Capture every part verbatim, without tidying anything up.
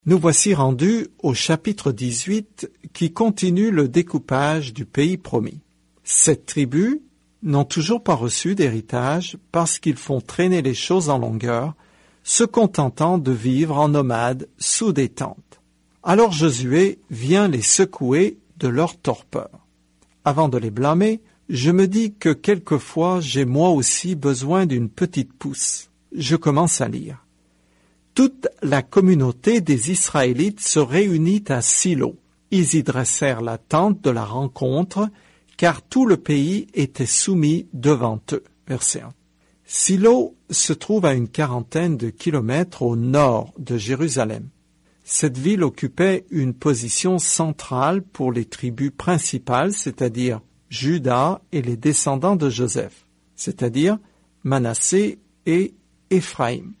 Nous voici rendus au chapitre dix-huit qui continue le découpage du pays promis. Sept tribus n'ont toujours pas reçu d'héritage parce qu'ils font traîner les choses en longueur, se contentant de vivre en nomades sous des tentes. Alors Josué vient les secouer de leur torpeur. Avant de les blâmer, je me dis que quelquefois j'ai moi aussi besoin d'une petite pousse. Je commence à lire. Toute la communauté des Israélites se réunit à Silo. Ils y dressèrent la tente de la rencontre, car tout le pays était soumis devant eux. Verset un. Silo se trouve à une quarantaine de kilomètres au nord de Jérusalem. Cette ville occupait une position centrale pour les tribus principales, c'est-à-dire Juda et les descendants de Joseph, c'est-à-dire Manassé et Éphraïm.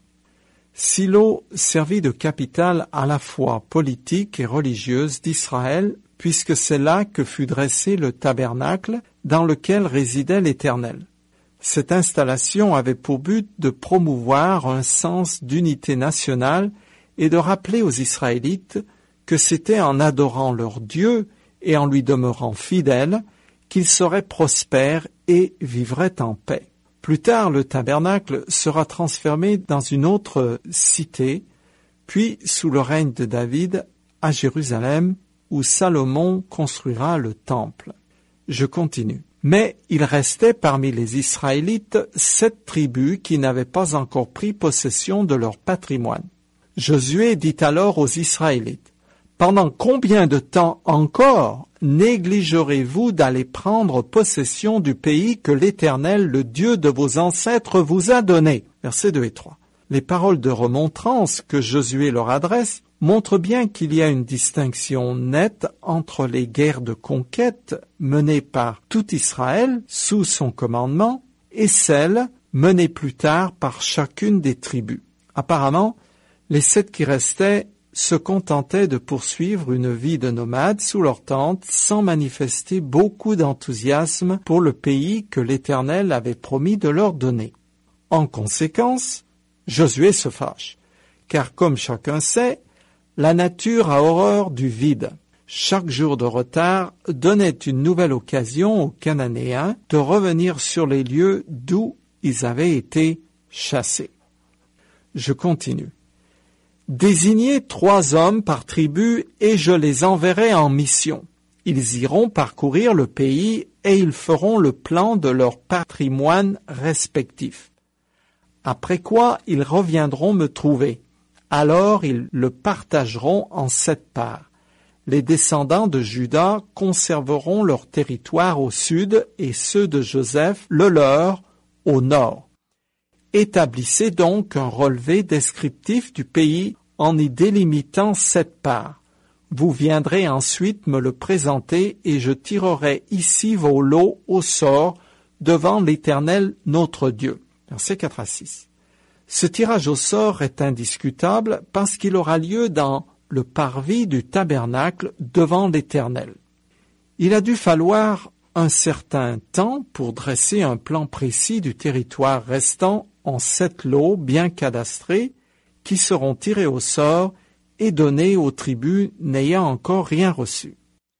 Silo servit de capitale à la fois politique et religieuse d'Israël, puisque c'est là que fut dressé le tabernacle dans lequel résidait l'Éternel. Cette installation avait pour but de promouvoir un sens d'unité nationale et de rappeler aux Israélites que c'était en adorant leur Dieu et en lui demeurant fidèles qu'ils seraient prospères et vivraient en paix. Plus tard, le tabernacle sera transformé dans une autre cité, puis sous le règne de David à Jérusalem, où Salomon construira le temple. Je continue. Mais il restait parmi les Israélites sept tribus qui n'avaient pas encore pris possession de leur patrimoine. Josué dit alors aux Israélites, « Pendant combien de temps encore négligerez-vous d'aller prendre possession du pays que l'Éternel, le Dieu de vos ancêtres, vous a donné ?» Versets deux et trois. Les paroles de remontrance que Josué leur adresse montrent bien qu'il y a une distinction nette entre les guerres de conquête menées par tout Israël sous son commandement et celles menées plus tard par chacune des tribus. Apparemment, les sept qui restaient se contentaient de poursuivre une vie de nomades sous leur tente sans manifester beaucoup d'enthousiasme pour le pays que l'Éternel avait promis de leur donner. En conséquence, Josué se fâche, car comme chacun sait, la nature a horreur du vide. Chaque jour de retard donnait une nouvelle occasion aux Cananéens de revenir sur les lieux d'où ils avaient été chassés. Je continue. Désignez trois hommes par tribu et je les enverrai en mission. Ils iront parcourir le pays et ils feront le plan de leur patrimoine respectif. Après quoi, ils reviendront me trouver. Alors ils le partageront en sept parts. Les descendants de Juda conserveront leur territoire au sud et ceux de Joseph le leur au nord. Établissez donc un relevé descriptif du pays en y délimitant sept parts. Vous viendrez ensuite me le présenter et je tirerai ici vos lots au sort devant l'Éternel notre Dieu. Versets quatre à six. Ce tirage au sort est indiscutable parce qu'il aura lieu dans le parvis du tabernacle devant l'Éternel. Il a dû falloir un certain temps pour dresser un plan précis du territoire restant en sept lots bien cadastrés qui seront tirés au sort et donnés aux tribus n'ayant encore rien reçu.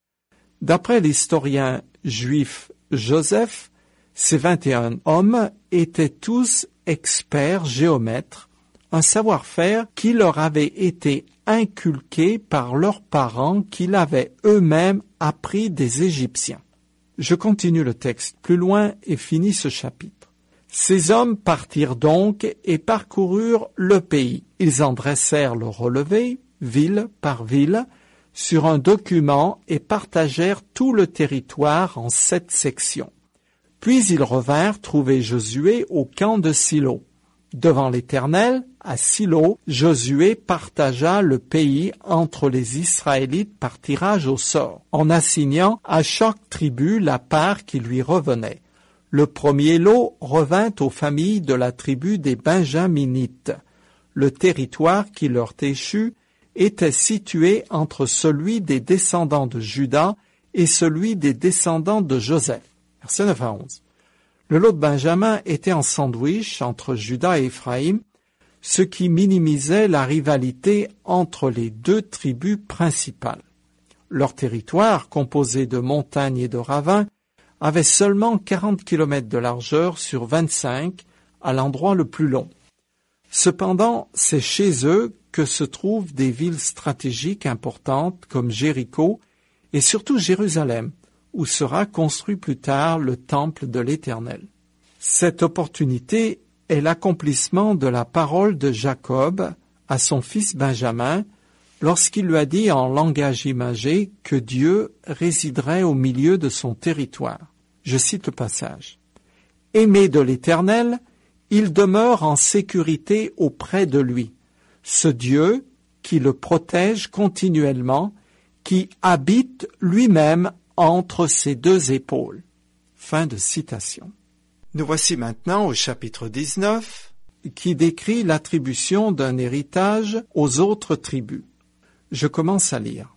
D'après l'historien juif Joseph, ces vingt et un hommes étaient tous experts géomètres, un savoir-faire qui leur avait été inculqué par leurs parents qui l'avaient eux-mêmes appris des Égyptiens. Je continue le texte plus loin et finis ce chapitre. Ces hommes partirent donc et parcoururent le pays. Ils en dressèrent le relevé, ville par ville, sur un document et partagèrent tout le territoire en sept sections. Puis ils revinrent trouver Josué au camp de Silo. Devant l'Éternel, à Silo, Josué partagea le pays entre les Israélites par tirage au sort, en assignant à chaque tribu la part qui lui revenait. Le premier lot revint aux familles de la tribu des Benjaminites. Le territoire qui leur échut était situé entre celui des descendants de Juda et celui des descendants de Joseph. Versets neuf à onze. Le lot de Benjamin était en sandwich entre Juda et Éphraïm, ce qui minimisait la rivalité entre les deux tribus principales. Leur territoire, composé de montagnes et de ravins, avait seulement quarante kilomètres de largeur sur vingt-cinq à l'endroit le plus long. Cependant, c'est chez eux que se trouvent des villes stratégiques importantes comme Jéricho et surtout Jérusalem, où sera construit plus tard le temple de l'Éternel. Cette opportunité est l'accomplissement de la parole de Jacob à son fils Benjamin lorsqu'il lui a dit en langage imagé que Dieu résiderait au milieu de son territoire. Je cite le passage. « Aimé de l'Éternel, il demeure en sécurité auprès de lui, ce Dieu qui le protège continuellement, qui habite lui-même entre ses deux épaules. » Fin de citation. Nous voici maintenant au chapitre dix-neuf, qui décrit l'attribution d'un héritage aux autres tribus. Je commence à lire.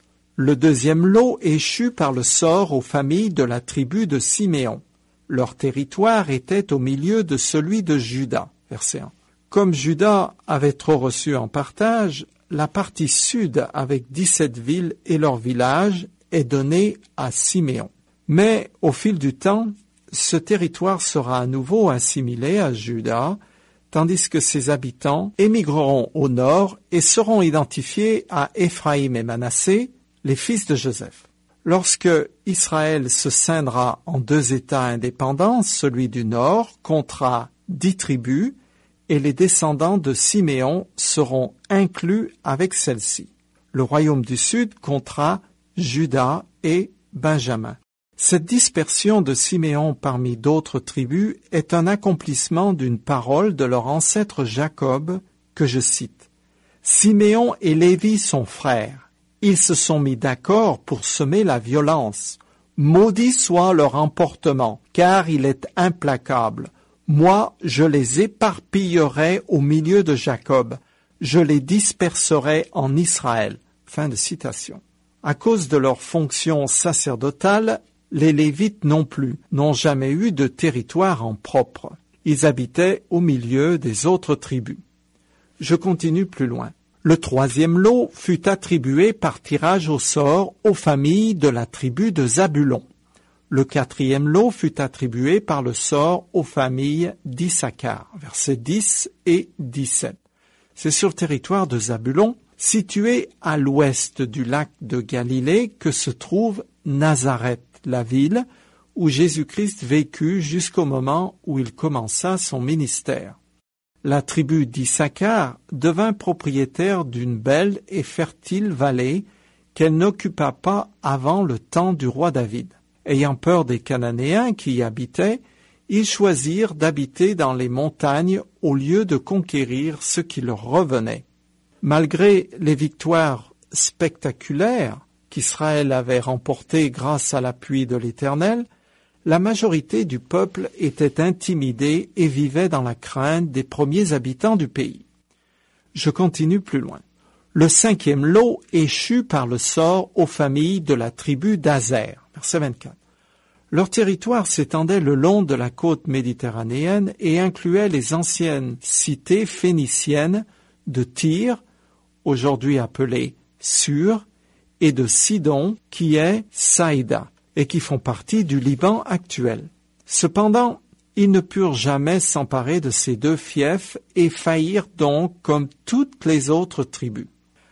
Le deuxième lot échut par le sort aux familles de la tribu de Siméon. Leur territoire était au milieu de celui de Juda. Verset un. Comme Juda avait trop reçu en partage, la partie sud avec dix-sept villes et leurs villages est donnée à Siméon. Mais au fil du temps, ce territoire sera à nouveau assimilé à Juda, tandis que ses habitants émigreront au nord et seront identifiés à Éphraïm et Manassé, les fils de Joseph. Lorsque Israël se scindra en deux États indépendants, celui du nord comptera dix tribus et les descendants de Siméon seront inclus avec celle-ci. Le royaume du sud comptera Juda et Benjamin. Cette dispersion de Siméon parmi d'autres tribus est un accomplissement d'une parole de leur ancêtre Jacob que je cite. « Siméon et Lévi sont frères. Ils se sont mis d'accord pour semer la violence. Maudit soit leur emportement, car il est implacable. Moi, je les éparpillerai au milieu de Jacob. Je les disperserai en Israël. » Fin de citation. À cause de leur fonction sacerdotale, les Lévites non plus n'ont jamais eu de territoire en propre. Ils habitaient au milieu des autres tribus. Je continue plus loin. Le troisième lot fut attribué par tirage au sort aux familles de la tribu de Zabulon. Le quatrième lot fut attribué par le sort aux familles d'Issachar, versets dix et dix-sept. C'est sur le territoire de Zabulon, situé à l'ouest du lac de Galilée, que se trouve Nazareth, la ville où Jésus-Christ vécut jusqu'au moment où il commença son ministère. La tribu d'Issachar devint propriétaire d'une belle et fertile vallée qu'elle n'occupa pas avant le temps du roi David. Ayant peur des Cananéens qui y habitaient, ils choisirent d'habiter dans les montagnes au lieu de conquérir ce qui leur revenait. Malgré les victoires spectaculaires qu'Israël avait remportées grâce à l'appui de l'Éternel, la majorité du peuple était intimidée et vivait dans la crainte des premiers habitants du pays. Je continue plus loin. Le cinquième lot échut par le sort aux familles de la tribu d'Azer. Verset vingt-quatre. Leur territoire s'étendait le long de la côte méditerranéenne et incluait les anciennes cités phéniciennes de Tyr, aujourd'hui appelée Sur, et de Sidon, qui est Saïda, et qui font partie du Liban actuel. Cependant, ils ne purent jamais s'emparer de ces deux fiefs et faillirent donc comme toutes les autres tribus.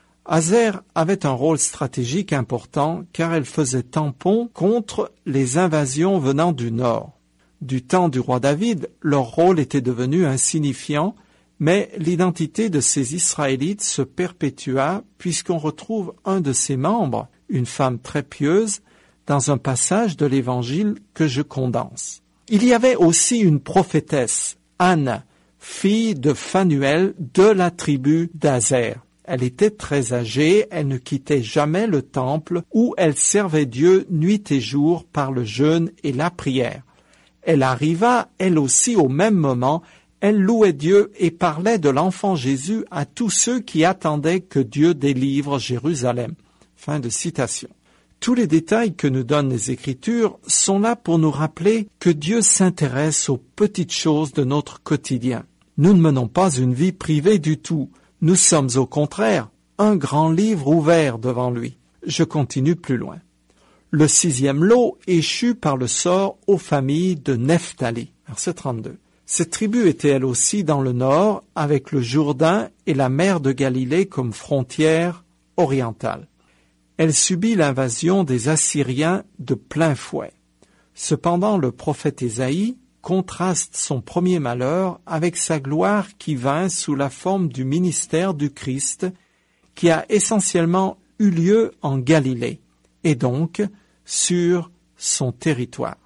Azer avait un rôle stratégique important car elle faisait tampon contre les invasions venant du nord. Du temps du roi David, leur rôle était devenu insignifiant, mais l'identité de ces Israélites se perpétua puisqu'on retrouve un de ses membres, une femme très pieuse, dans un passage de l'Évangile que je condense. Il y avait aussi une prophétesse, Anne, fille de Phanuel de la tribu d'Azer. Elle était très âgée, elle ne quittait jamais le temple où elle servait Dieu nuit et jour par le jeûne et la prière. Elle arriva, elle aussi, au même moment. Elle louait Dieu et parlait de l'enfant Jésus à tous ceux qui attendaient que Dieu délivre Jérusalem. Fin de citation. Tous les détails que nous donnent les Écritures sont là pour nous rappeler que Dieu s'intéresse aux petites choses de notre quotidien. Nous ne menons pas une vie privée du tout. Nous sommes au contraire un grand livre ouvert devant lui. Je continue plus loin. Le sixième lot échut par le sort aux familles de Nephtali. Verset trente-deux. Cette tribu était elle aussi dans le nord, avec le Jourdain et la mer de Galilée comme frontière orientale. Elle subit l'invasion des Assyriens de plein fouet. Cependant, le prophète Ésaïe contraste son premier malheur avec sa gloire qui vint sous la forme du ministère du Christ, qui a essentiellement eu lieu en Galilée, et donc sur son territoire.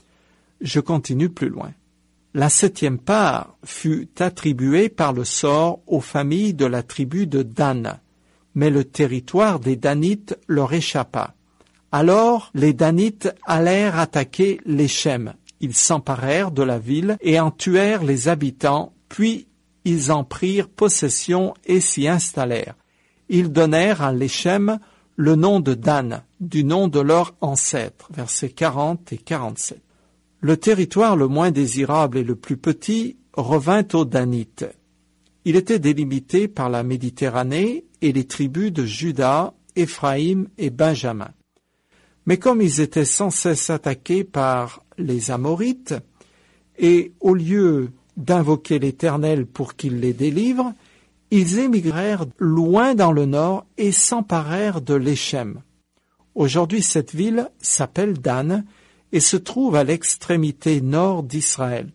Je continue plus loin. La septième part fut attribuée par le sort aux familles de la tribu de Dan, mais le territoire des Danites leur échappa. Alors les Danites allèrent attaquer les Shem. Ils s'emparèrent de la ville et en tuèrent les habitants, puis ils en prirent possession et s'y installèrent. Ils donnèrent à Léchem le nom de Dan, du nom de leur ancêtre. Versets quarante et quarante-sept. Le territoire le moins désirable et le plus petit revint aux Danites. Il était délimité par la Méditerranée et les tribus de Juda, Éphraïm et Benjamin. Mais comme ils étaient sans cesse attaqués par les Amorites, et au lieu d'invoquer l'Éternel pour qu'il les délivre, ils émigrèrent loin dans le nord et s'emparèrent de Léchem. Aujourd'hui, cette ville s'appelle Dan et se trouve à l'extrémité nord d'Israël.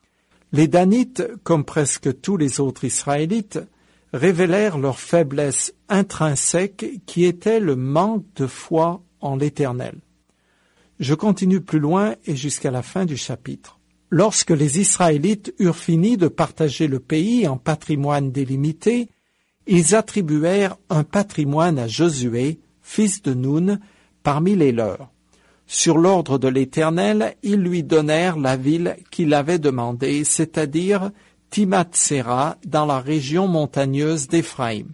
Les Danites, comme presque tous les autres Israélites, révélèrent leur faiblesse intrinsèque qui était le manque de foi en l'Éternel. Je continue plus loin et jusqu'à la fin du chapitre. Lorsque les Israélites eurent fini de partager le pays en patrimoine délimité, ils attribuèrent un patrimoine à Josué, fils de Nun, parmi les leurs. Sur l'ordre de l'Éternel, ils lui donnèrent la ville qu'il avait demandée, c'est-à-dire Timnath-Séra, dans la région montagneuse d'Éphraïm.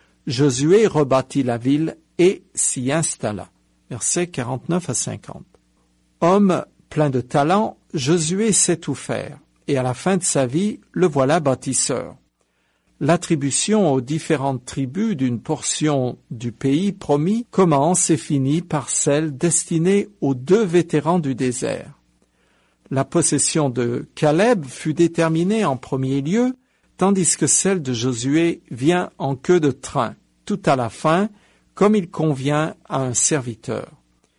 Josué rebâtit la ville et s'y installa. Versets quarante-neuf à cinquante. Homme plein de talent, Josué sait tout faire, et à la fin de sa vie, le voilà bâtisseur. L'attribution aux différentes tribus d'une portion du pays promis commence et finit par celle destinée aux deux vétérans du désert. La possession de Caleb fut déterminée en premier lieu, tandis que celle de Josué vient en queue de train, tout à la fin, comme il convient à un serviteur.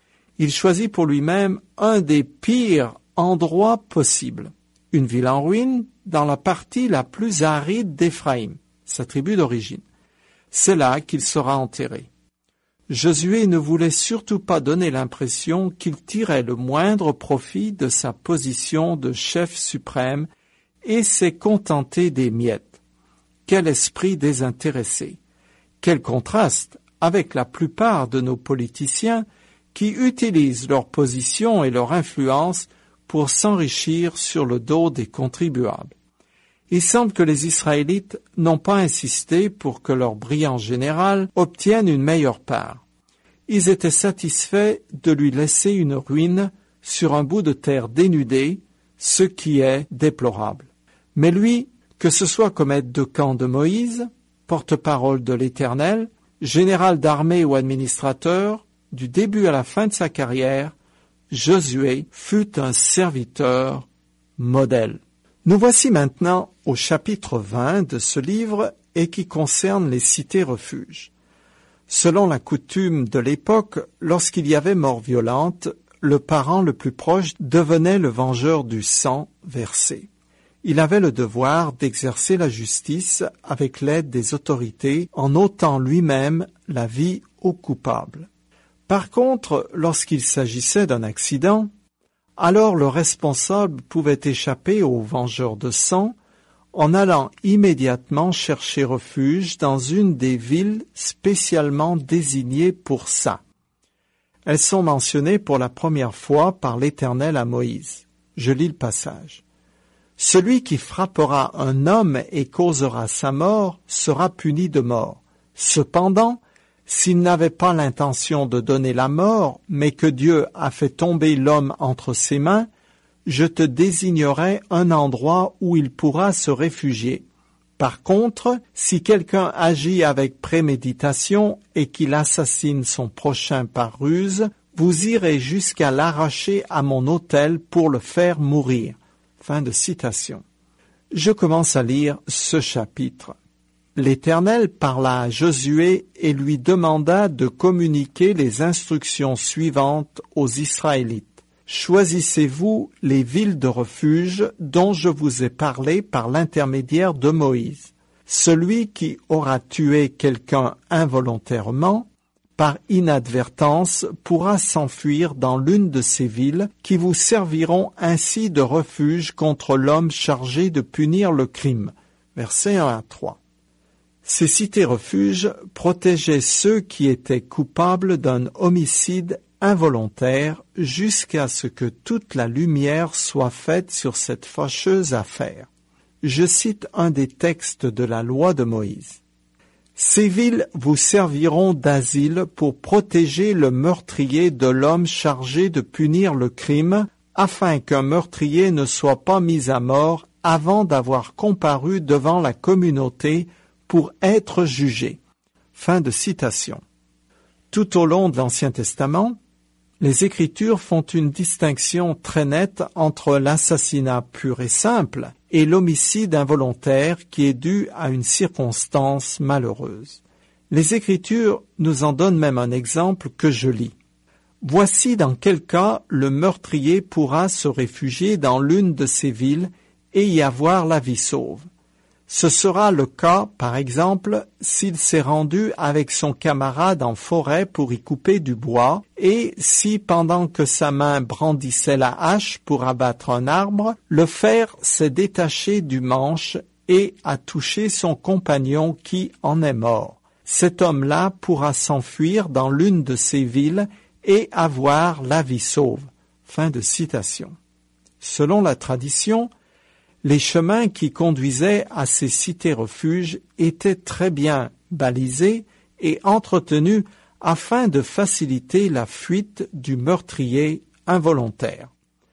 Il choisit pour lui-même un des pires endroits possibles, une ville en ruine dans la partie la plus aride d'Éphraïm, sa tribu d'origine. C'est là qu'il sera enterré. Josué ne voulait surtout pas donner l'impression qu'il tirait le moindre profit de sa position de chef suprême et s'est contenté des miettes. Quel esprit désintéressé! Quel contraste avec la plupart de nos politiciens qui utilisent leur position et leur influence pour s'enrichir sur le dos des contribuables. Il semble que les Israélites n'ont pas insisté pour que leur brillant général obtienne une meilleure part. Ils étaient satisfaits de lui laisser une ruine sur un bout de terre dénudé, ce qui est déplorable. Mais lui, que ce soit comme aide de camp de Moïse, porte-parole de l'Éternel, général d'armée ou administrateur, du début à la fin de sa carrière, Josué fut un serviteur modèle. Nous voici maintenant au chapitre vingt de ce livre et qui concerne les cités-refuges. Selon la coutume de l'époque, lorsqu'il y avait mort violente, le parent le plus proche devenait le vengeur du sang versé. Il avait le devoir d'exercer la justice avec l'aide des autorités en ôtant lui-même la vie au coupable. Par contre, lorsqu'il s'agissait d'un accident, alors le responsable pouvait échapper au vengeur de sang en allant immédiatement chercher refuge dans une des villes spécialement désignées pour ça. Elles sont mentionnées pour la première fois par l'Éternel à Moïse. Je lis le passage. « Celui qui frappera un homme et causera sa mort sera puni de mort. Cependant, s'il n'avait pas l'intention de donner la mort, mais que Dieu a fait tomber l'homme entre ses mains, je te désignerai un endroit où il pourra se réfugier. Par contre, si quelqu'un agit avec préméditation et qu'il assassine son prochain par ruse, vous irez jusqu'à l'arracher à mon autel pour le faire mourir. Fin de citation. Je commence à lire ce chapitre. L'Éternel parla à Josué et lui demanda de communiquer les instructions suivantes aux Israélites. Choisissez-vous les villes de refuge dont je vous ai parlé par l'intermédiaire de Moïse. Celui qui aura tué quelqu'un involontairement, par inadvertance, pourra s'enfuir dans l'une de ces villes qui vous serviront ainsi de refuge contre l'homme chargé de punir le crime. Versets un à trois. Ces cités-refuges protégeaient ceux qui étaient coupables d'un homicide involontaire jusqu'à ce que toute la lumière soit faite sur cette fâcheuse affaire. Je cite un des textes de la loi de Moïse. Ces villes vous serviront d'asile pour protéger le meurtrier de l'homme chargé de punir le crime, afin qu'un meurtrier ne soit pas mis à mort avant d'avoir comparu devant la communauté pour être jugé. Fin de citation. Tout au long de l'Ancien Testament, les Écritures font une distinction très nette entre l'assassinat pur et simple et l'homicide involontaire qui est dû à une circonstance malheureuse. Les Écritures nous en donnent même un exemple que je lis. Voici dans quel cas le meurtrier pourra se réfugier dans l'une de ces villes et y avoir la vie sauve. Ce sera le cas, par exemple, s'il s'est rendu avec son camarade en forêt pour y couper du bois, et si, pendant que sa main brandissait la hache pour abattre un arbre, le fer s'est détaché du manche et a touché son compagnon qui en est mort. Cet homme-là pourra s'enfuir dans l'une de ces villes et avoir la vie sauve. Fin de citation. Selon la tradition, les chemins qui conduisaient à ces cités-refuges étaient très bien balisés et entretenus afin de faciliter la fuite du meurtrier involontaire.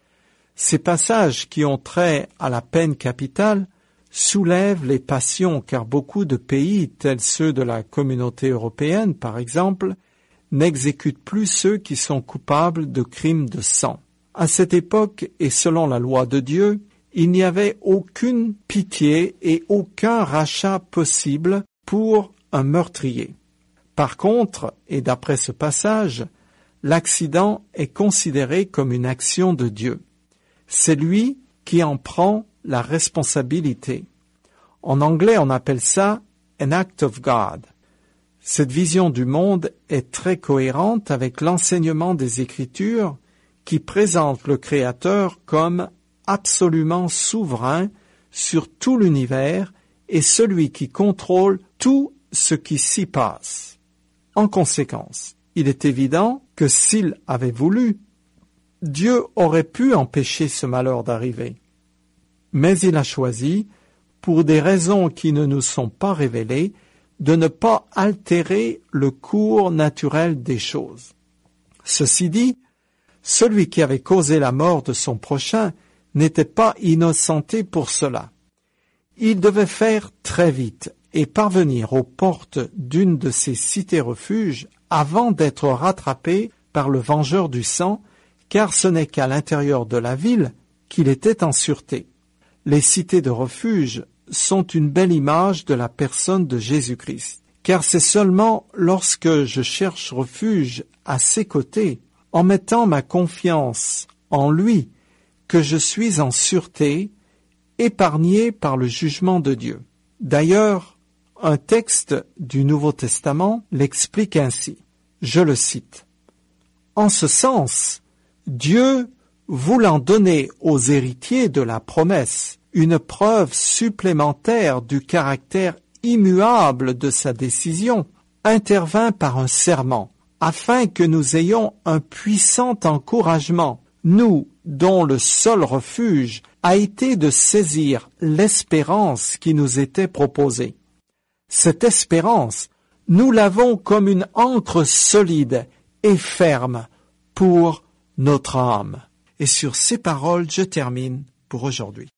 Ces passages qui ont trait à la peine capitale soulèvent les passions car beaucoup de pays, tels ceux de la communauté européenne par exemple, n'exécutent plus ceux qui sont coupables de crimes de sang. À cette époque et selon la loi de Dieu, il n'y avait aucune pitié et aucun rachat possible pour un meurtrier. Par contre, et d'après ce passage, l'accident est considéré comme une action de Dieu. C'est lui qui en prend la responsabilité. En anglais, on appelle ça « an act of God ». Cette vision du monde est très cohérente avec l'enseignement des Écritures qui présente le Créateur comme absolument souverain sur tout l'univers et celui qui contrôle tout ce qui s'y passe. En conséquence, il est évident que s'il avait voulu, Dieu aurait pu empêcher ce malheur d'arriver. Mais il a choisi, pour des raisons qui ne nous sont pas révélées, de ne pas altérer le cours naturel des choses. Ceci dit, celui qui avait causé la mort de son prochain n'était pas innocenté pour cela. Il devait faire très vite et parvenir aux portes d'une de ces cités-refuges avant d'être rattrapé par le vengeur du sang, car ce n'est qu'à l'intérieur de la ville qu'il était en sûreté. Les cités de refuge sont une belle image de la personne de Jésus-Christ, car c'est seulement lorsque je cherche refuge à ses côtés, en mettant ma confiance en lui, que je suis en sûreté, épargné par le jugement de Dieu. D'ailleurs, un texte du Nouveau Testament l'explique ainsi. Je le cite. « En ce sens, Dieu, voulant donner aux héritiers de la promesse une preuve supplémentaire du caractère immuable de sa décision, intervint par un serment, afin que nous ayons un puissant encouragement, nous dont le seul refuge a été de saisir l'espérance qui nous était proposée. Cette espérance, nous l'avons comme une ancre solide et ferme pour notre âme. » Et sur ces paroles, je termine pour aujourd'hui.